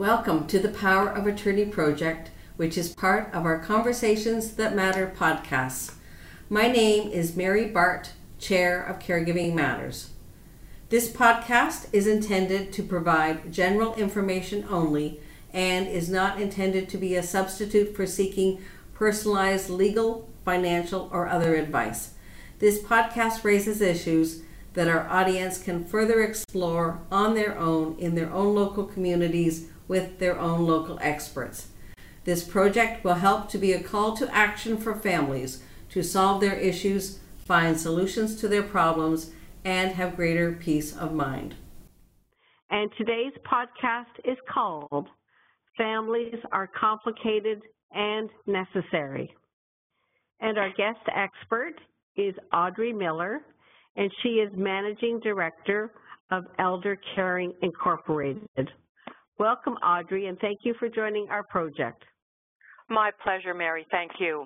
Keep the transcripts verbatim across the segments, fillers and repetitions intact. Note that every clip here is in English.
Welcome to the Power of Attorney project, which is part of our Conversations That Matter podcasts. My name is Mary Bart, Chair of Caregiving Matters. This podcast is intended to provide general information only and is not intended to be a substitute for seeking personalized legal, financial, or other advice. This podcast raises issues that our audience can further explore on their own in their own local communities with their own local experts. This project will help to be a call to action for families to solve their issues, find solutions to their problems, and have greater peace of mind. And today's podcast is called Families Are Complicated and Necessary. And our guest expert is Audrey Miller, and she is Managing Director of Elder Caring Incorporated. Welcome, Audrey, and thank you for joining our project. My pleasure, Mary. Thank you.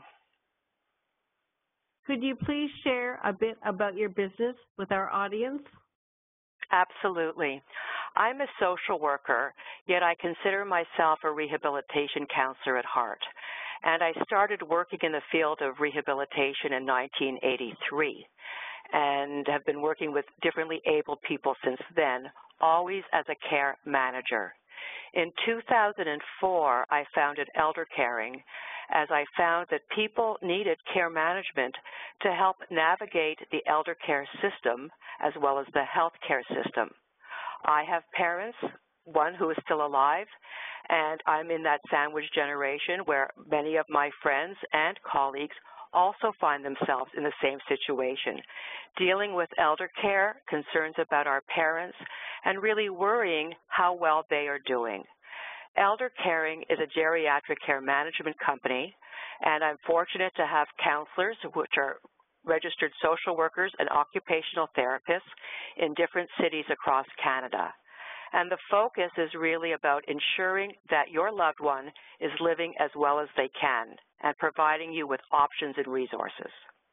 Could you please share a bit about your business with our audience? Absolutely. I'm a social worker, yet I consider myself a rehabilitation counselor at heart. And I started working in the field of rehabilitation in nineteen eighty-three and have been working with differently abled people since then, always as a care manager. In two thousand four, I founded Elder Caring as I found that people needed care management to help navigate the elder care system as well as the health care system. I have parents, one who is still alive, and I'm in that sandwich generation where many of my friends and colleagues also find themselves in the same situation, dealing with elder care, concerns about our parents, and really worrying how well they are doing. Elder Caring is a geriatric care management company, and I'm fortunate to have counselors, which are registered social workers and occupational therapists in different cities across Canada. And the focus is really about ensuring that your loved one is living as well as they can and providing you with options and resources.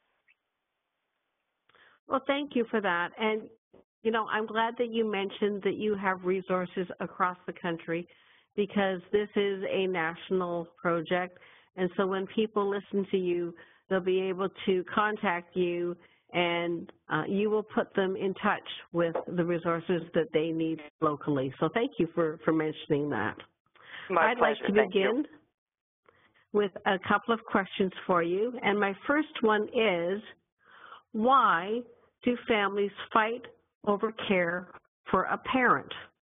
Well, thank you for that. And, you know, I'm glad that you mentioned that you have resources across the country because this is a national project. And so when people listen to you, they'll be able to contact you and uh, you will put them in touch with the resources that they need locally. So thank you for, for mentioning that. My I'd pleasure. like to Thank begin you. with a couple of questions for you. And my first one is, why do families fight over care for a parent?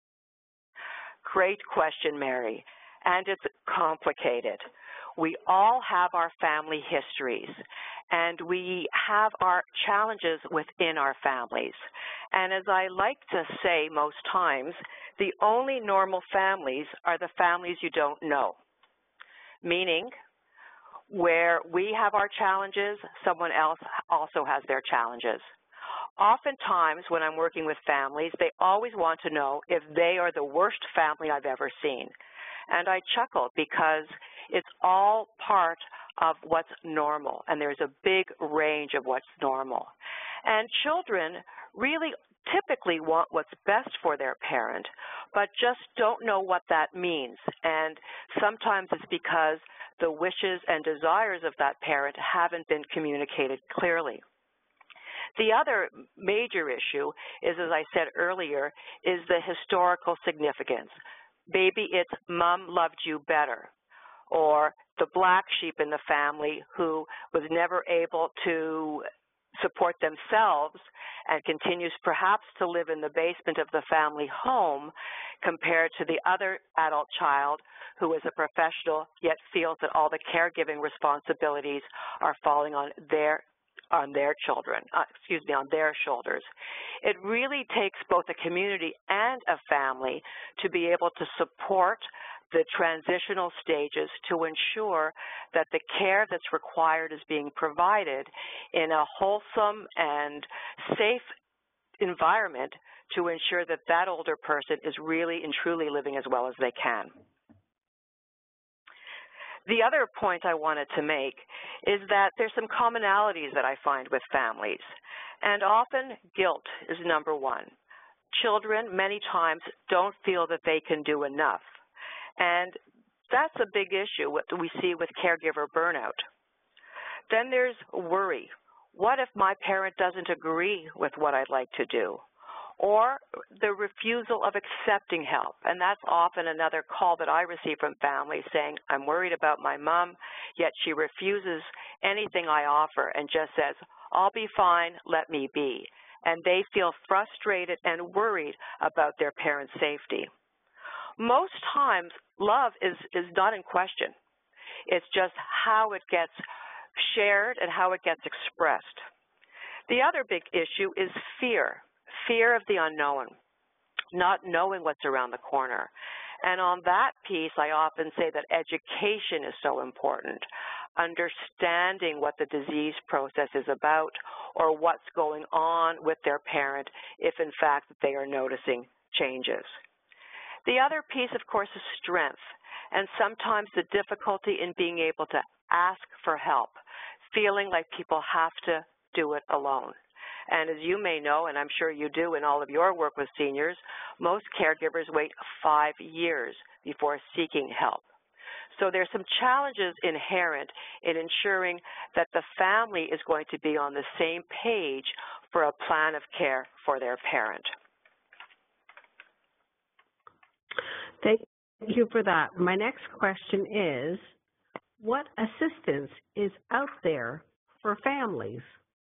Great question, Mary. And it's complicated. We all have our family histories, and we have our challenges within our families. And as I like to say most times, the only normal families are the families you don't know, meaning where we have our challenges, someone else also has their challenges. Oftentimes, when I'm working with families, they always want to know if they are the worst family I've ever seen. And I chuckle because it's all part of what's normal, and there's a big range of what's normal. And children really typically want what's best for their parent, but just don't know what that means. And sometimes it's because the wishes and desires of that parent haven't been communicated clearly. The other major issue is, as I said earlier, is the historical significance. Maybe it's mom loved you better, or the black sheep in the family who was never able to support themselves and continues perhaps to live in the basement of the family home compared to the other adult child who is a professional yet feels that all the caregiving responsibilities are falling on their on their children, uh, excuse me, on their shoulders. It really takes both a community and a family to be able to support the transitional stages to ensure that the care that's required is being provided in a wholesome and safe environment to ensure that that older person is really and truly living as well as they can. The other point I wanted to make is that there's some commonalities that I find with families, and often guilt is number one. Children many times don't feel that they can do enough, And that's a big issue, what we see with caregiver burnout. Then there's worry. What if my parent doesn't agree with what I'd like to do? Or the refusal of accepting help. And that's often another call that I receive from families saying, I'm worried about my mom, yet she refuses anything I offer and just says, I'll be fine, let me be. And they feel frustrated and worried about their parents' safety. Most times, love is, is not in question. It's just how it gets shared and how it gets expressed. The other big issue is fear. Fear of the unknown, not knowing what's around the corner. And on that piece, I often say that education is so important, understanding what the disease process is about or what's going on with their parent if, in fact, they are noticing changes. The other piece, of course, is strength, and sometimes the difficulty in being able to ask for help, feeling like people have to do it alone. And as you may know, and I'm sure you do in all of your work with seniors, most caregivers wait five years before seeking help. So there's some challenges inherent in ensuring that the family is going to be on the same page for a plan of care for their parent. Thank you for that. My next question is, what assistance is out there for families?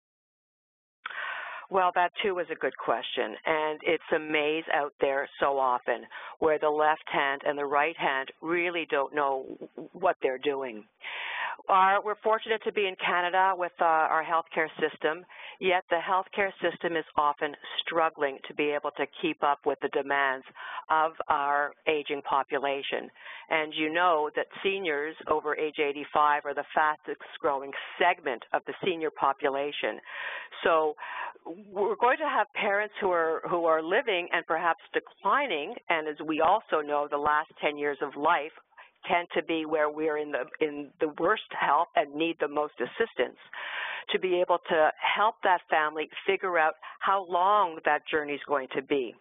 Well, that too is a good question, and it's a maze out there so often where the left hand and the right hand really don't know what they're doing. Our, we're fortunate to be in Canada with uh, our healthcare system, yet the healthcare system is often struggling to be able to keep up with the demands of our aging population. And you know that seniors over age eighty-five are the fastest growing segment of the senior population. So we're going to have parents who are, who are living and perhaps declining, and as we also know, the last ten years of life tend to be where we're in the in the worst health and need the most assistance, to be able to help that family figure out how long that journey is going to be.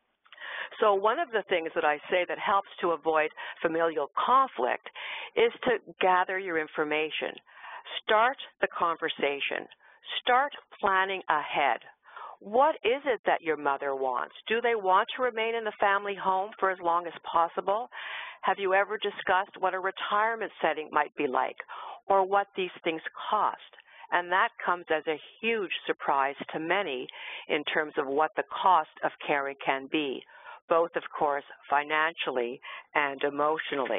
So one of the things that I say that helps to avoid familial conflict is to gather your information. Start the conversation. Start planning ahead. What is it that your mother wants? Do they want to remain in the family home for as long as possible? Have you ever discussed what a retirement setting might be like or what these things cost? And that comes as a huge surprise to many in terms of what the cost of caring can be, both, of course, financially and emotionally.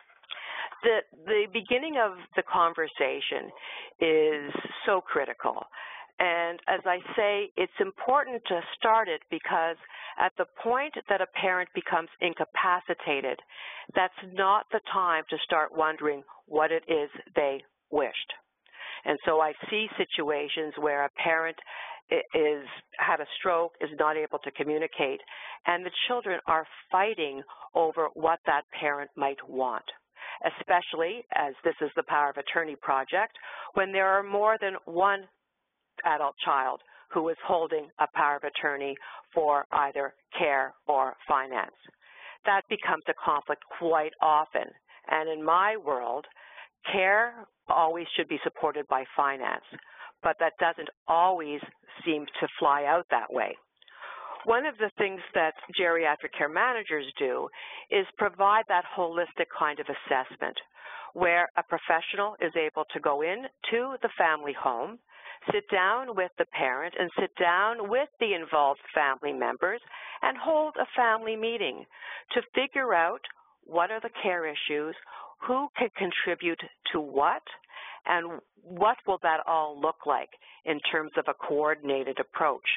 The, the beginning of the conversation is so critical. And as I say, it's important to start it because at the point that a parent becomes incapacitated, that's not the time to start wondering what it is they wished. And so I see situations where a parent is had a stroke, is not able to communicate, and the children are fighting over what that parent might want, especially as this is the Power of Attorney project, when there are more than one adult child who is holding a power of attorney for either care or finance. That becomes a conflict quite often. And in my world, care always should be supported by finance, but that doesn't always seem to fly out that way. One of the things that geriatric care managers do is provide that holistic kind of assessment where a professional is able to go in to the family home, sit down with the parent and sit down with the involved family members and hold a family meeting to figure out what are the care issues, who can contribute to what, and what will that all look like in terms of a coordinated approach.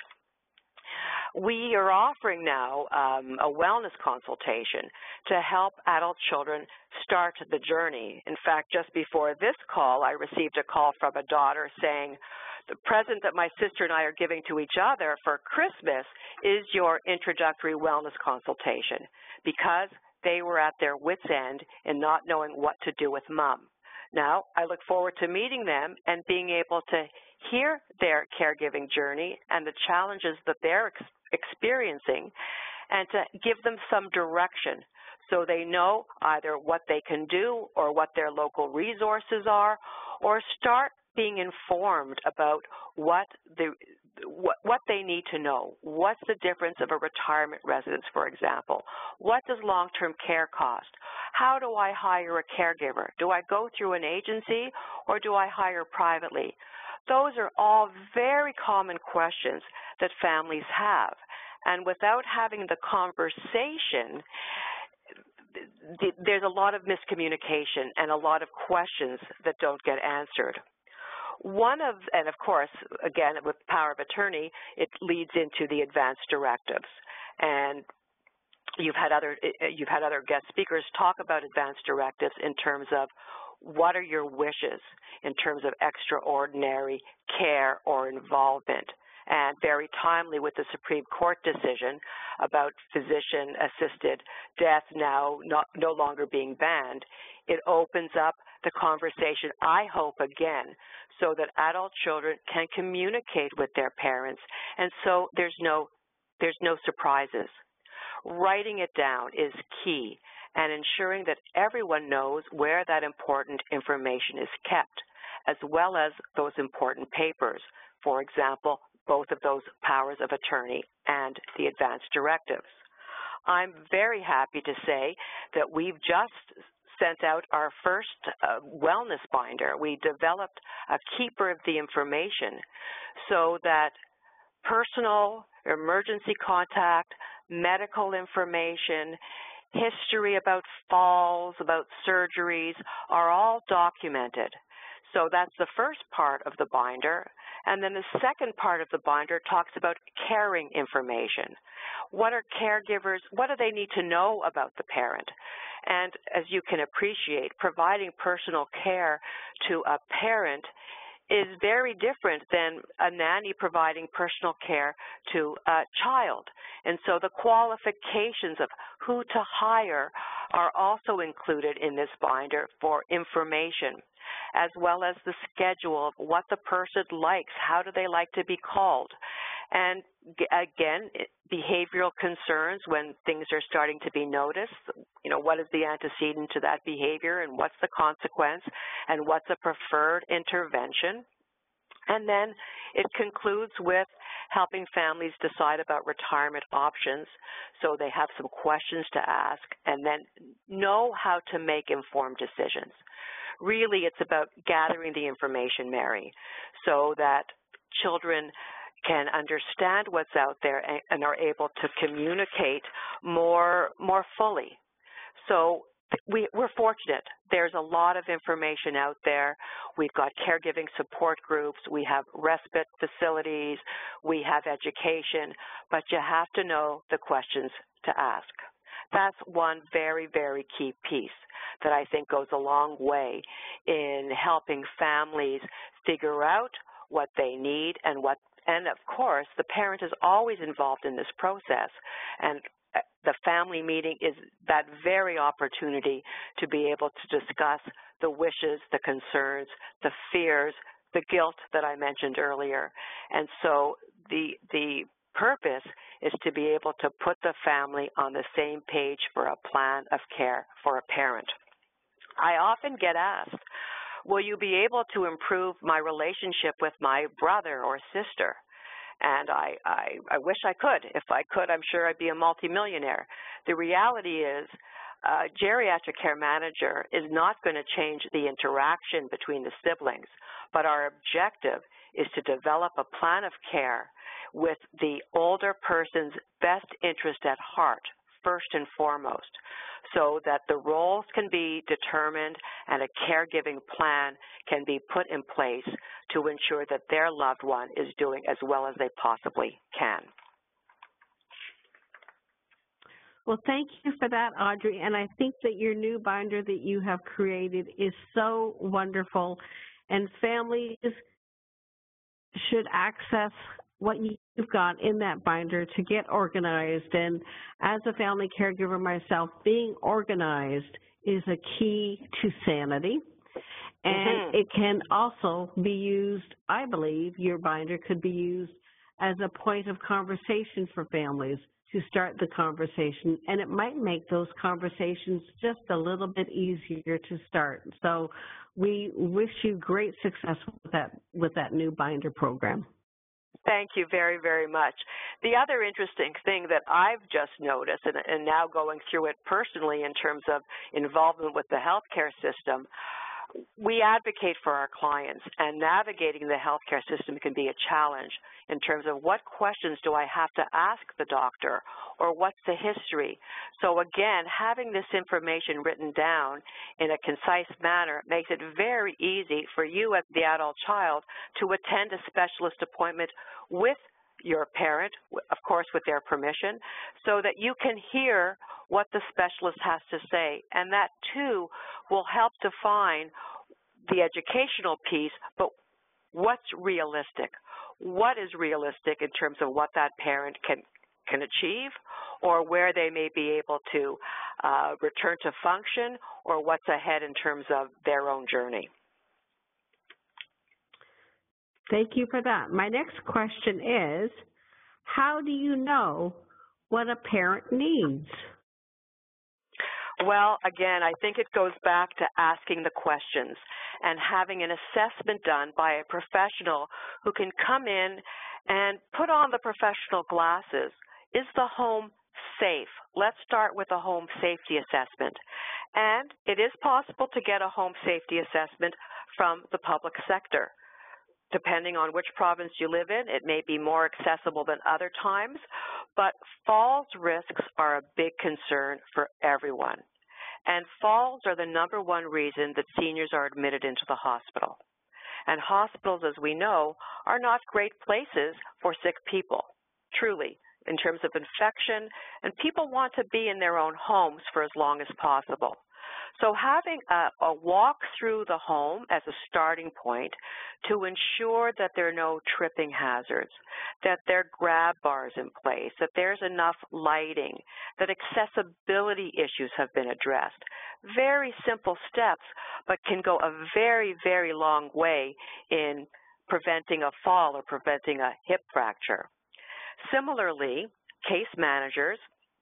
We are offering now um, a wellness consultation to help adult children start the journey. In fact, just before this call, I received a call from a daughter saying, the present that my sister and I are giving to each other for Christmas is your introductory wellness consultation, because they were at their wits' end in not knowing what to do with mom. Now, I look forward to meeting them and being able to hear their caregiving journey and the challenges that they're ex experiencing and to give them some direction so they know either what they can do or what their local resources are, or start being informed about what the what, what they need to know. What's the difference of a retirement residence, for example? What does long-term care cost? How do I hire a caregiver? Do I go through an agency or do I hire privately? Those are all very common questions that families have. And without having the conversation, there's a lot of miscommunication and a lot of questions that don't get answered. One of, and of course, again, with power of attorney, it leads into the advanced directives. And you've had other, you've had other guest speakers talk about advanced directives in terms of what are your wishes in terms of extraordinary care or involvement. And very timely with the Supreme Court decision about physician-assisted death now not, no longer being banned, it opens up the conversation, I hope, again, so that adult children can communicate with their parents, and so there's no, there's no surprises. Writing it down is key, and ensuring that everyone knows where that important information is kept, as well as those important papers. For example, both of those powers of attorney and the advanced directives. I'm very happy to say that we've just sent out our first uh, wellness binder. We developed a keeper of the information so that personal, emergency contact, medical information, history about falls, about surgeries are all documented. So that's the first part of the binder. And then the second part of the binder talks about caring information. What are caregivers, what do they need to know about the parent? And as you can appreciate, providing personal care to a parent is very different than a nanny providing personal care to a child. And so the qualifications of who to hire are also included in this binder for information, as well as the schedule of what the person likes, how do they like to be called. And again, behavioral concerns when things are starting to be noticed, you know, what is the antecedent to that behavior and what's the consequence and what's a preferred intervention. And then it concludes with helping families decide about retirement options so they have some questions to ask and then know how to make informed decisions. Really, it's about gathering the information, Mary, so that children can understand what's out there and are able to communicate more, more fully. So we, we're fortunate. There's a lot of information out there. We've got caregiving support groups. We have respite facilities. We have education. But you have to know the questions to ask. That's one very, very key piece that I think goes a long way in helping families figure out what they need and what, and of course, the parent is always involved in this process. And the family meeting is that very opportunity to be able to discuss the wishes, the concerns, the fears, the guilt that I mentioned earlier. And so the, the purpose is to be able to put the family on the same page for a plan of care for a parent. I often get asked, will you be able to improve my relationship with my brother or sister? And I, I, I wish I could. If I could, I'm sure I'd be a multimillionaire. The reality is a geriatric care manager is not going to change the interaction between the siblings, but our objective is to develop a plan of care with the older person's best interest at heart, first and foremost, so that the roles can be determined and a caregiving plan can be put in place to ensure that their loved one is doing as well as they possibly can. Well, thank you for that, Audrey, and I think that your new binder that you have created is so wonderful, and families should access what you've got in that binder to get organized. And as a family caregiver myself, being organized is a key to sanity. And mm-hmm. it can also be used, I believe, your binder could be used as a point of conversation for families to start the conversation, and it might make those conversations just a little bit easier to start. So we wish you great success with that, with that new binder program. Thank you very, very much. The other interesting thing that I've just noticed, and, and now going through it personally in terms of involvement with the healthcare system, we advocate for our clients, and navigating the healthcare system can be a challenge in terms of what questions do I have to ask the doctor, or what's the history. So again, having this information written down in a concise manner makes it very easy for you as the adult child to attend a specialist appointment with your parent, of course with their permission, so that you can hear what the specialist has to say. And that too will help define the educational piece, but what's realistic? What is realistic in terms of what that parent can, can achieve, or where they may be able to uh, return to function, or what's ahead in terms of their own journey. Thank you for that. My next question is, how do you know what a parent needs? Well, again, I think it goes back to asking the questions and having an assessment done by a professional who can come in and put on the professional glasses. Is the home safe? Let's start with a home safety assessment. And it is possible to get a home safety assessment from the public sector. Depending on which province you live in, it may be more accessible than other times, but falls risks are a big concern for everyone. And falls are the number one reason that seniors are admitted into the hospital. And hospitals, as we know, are not great places for sick people, truly, in terms of infection, and people want to be in their own homes for as long as possible. So having a, a walk through the home as a starting point to ensure that there are no tripping hazards, that there are grab bars in place, that there's enough lighting, that accessibility issues have been addressed. Very simple steps, but can go a very, very long way in preventing a fall or preventing a hip fracture. Similarly, case managers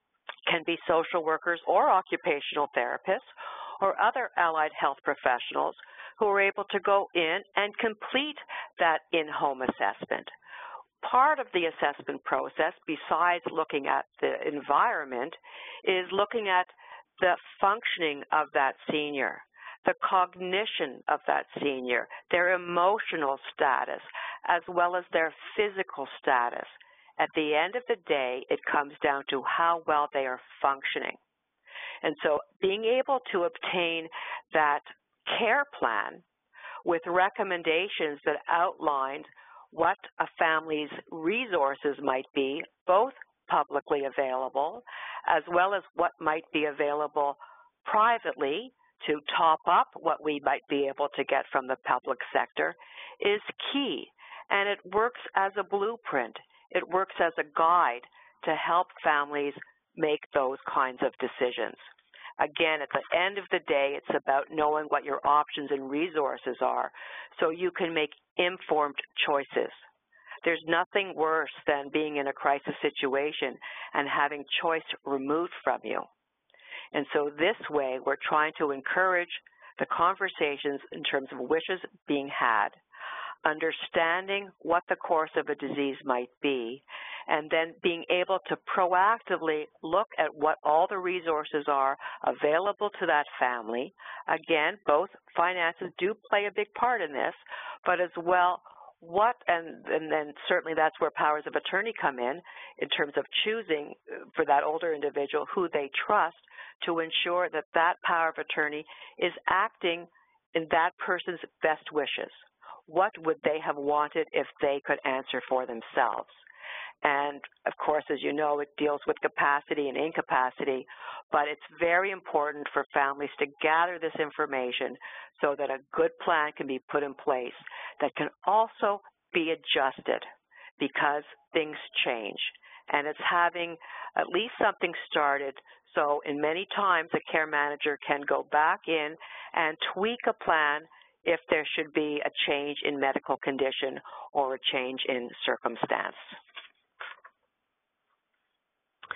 can be social workers or occupational therapists or other allied health professionals who are able to go in and complete that in-home assessment. Part of the assessment process, besides looking at the environment, is looking at the functioning of that senior, the cognition of that senior, their emotional status, as well as their physical status. At the end of the day, it comes down to how well they are functioning. And so being able to obtain that care plan with recommendations that outlined what a family's resources might be, both publicly available, as well as what might be available privately to top up what we might be able to get from the public sector, is key. And it works as a blueprint. It works as a guide to help families make those kinds of decisions. Again, at the end of the day, it's about knowing what your options and resources are so you can make informed choices. There's nothing worse than being in a crisis situation and having choice removed from you. And so this way, we're trying to encourage the conversations in terms of wishes being had, understanding what the course of a disease might be, and then being able to proactively look at what all the resources are available to that family. Again, both finances do play a big part in this, but as well, what, and, and then certainly that's where powers of attorney come in, in terms of choosing for that older individual who they trust to ensure that that power of attorney is acting in that person's best wishes. What would they have wanted if they could answer for themselves? And, of course, as you know, it deals with capacity and incapacity, but it's very important for families to gather this information so that a good plan can be put in place that can also be adjusted because things change. And it's having at least something started so in many times a care manager can go back in and tweak a plan if there should be a change in medical condition or a change in circumstance.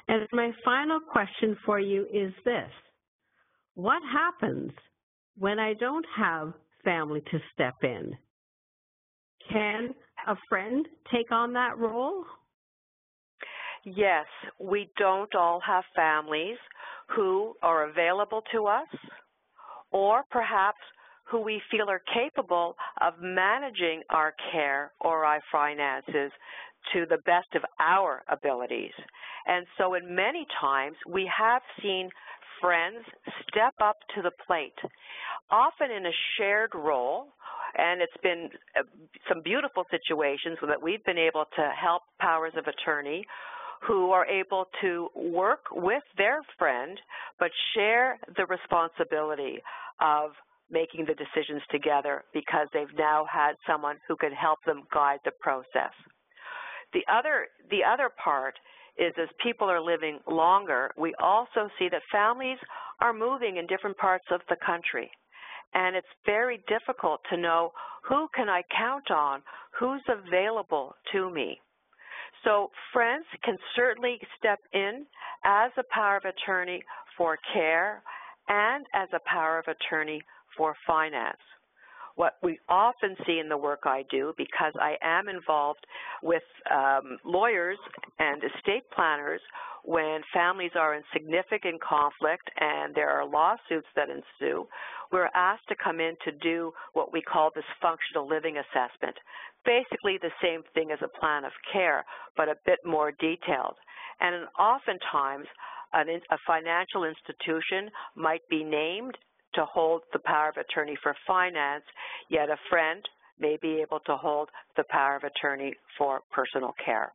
And my final question for you is this. What happens when I don't have family to step in? Can a friend take on that role? Yes, we don't all have families who are available to us, or perhaps who we feel are capable of managing our care or our finances to the best of our abilities. And so in many times, we have seen friends step up to the plate, often in a shared role, and it's been some beautiful situations that we've been able to help powers of attorney who are able to work with their friend but share the responsibility of making the decisions together because they've now had someone who can help them guide the process. The other, the other part is as people are living longer, we also see that families are moving in different parts of the country. And it's very difficult to know who can I count on, who's available to me. So friends can certainly step in as a power of attorney for care and as a power of attorney for finance. What we often see in the work I do, because I am involved with um, lawyers and estate planners when families are in significant conflict and there are lawsuits that ensue, we're asked to come in to do what we call this functional living assessment. Basically the same thing as a plan of care, but a bit more detailed. And oftentimes, an, a financial institution might be named to hold the power of attorney for finance, yet a friend may be able to hold the power of attorney for personal care.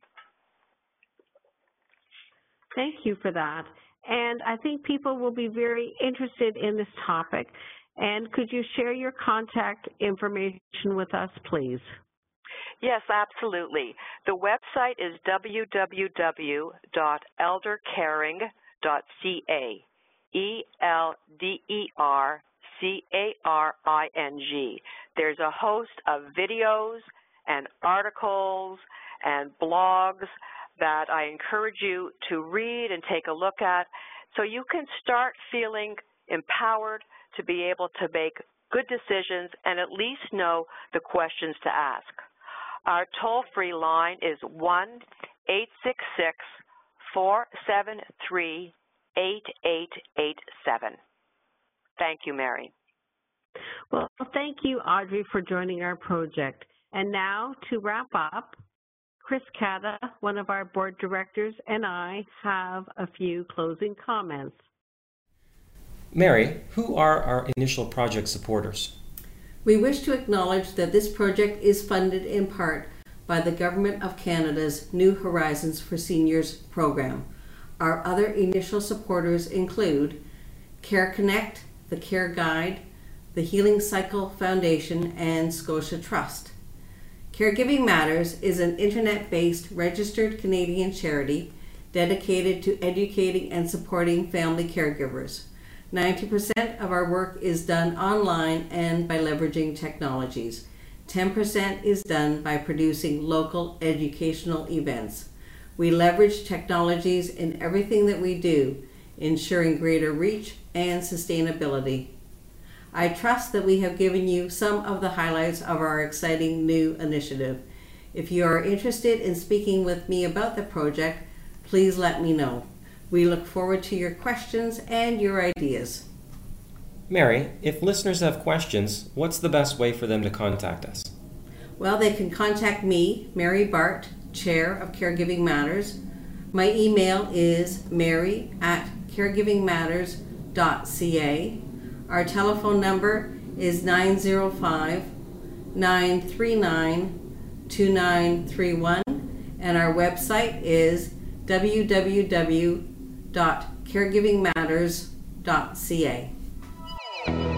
Thank you for that. And I think people will be very interested in this topic. And could you share your contact information with us, please? Yes, absolutely. The website is w w w dot elder caring dot c a. E L D E R C A R I N G. There's a host of videos and articles and blogs that I encourage you to read and take a look at so you can start feeling empowered to be able to make good decisions and at least know the questions to ask. Our toll-free line is one eight six six, four seven three, eight eight eight seven. Thank you, Mary. Well, thank you, Audrey, for joining our project. And now, to wrap up, Chris Cata, one of our board directors, and I have a few closing comments. Mary, who are our initial project supporters? We wish to acknowledge that this project is funded in part by the Government of Canada's New Horizons for Seniors program. Our other initial supporters include Care Connect, the Care Guide, the Healing Cycle Foundation, and Scotia Trust. Caregiving Matters is an internet-based registered Canadian charity dedicated to educating and supporting family caregivers. ninety percent of our work is done online and by leveraging technologies. ten percent is done by producing local educational events. We leverage technologies in everything that we do, ensuring greater reach and sustainability. I trust that we have given you some of the highlights of our exciting new initiative. If you are interested in speaking with me about the project, please let me know. We look forward to your questions and your ideas. Mary, if listeners have questions, what's the best way for them to contact us? Well, they can contact me, Mary Bart, Chair of Caregiving Matters. My email is mary at caregiving matters dot c a. Our telephone number is nine zero five, nine three nine, two nine three one, and our website is w w w dot caregiving matters dot c a.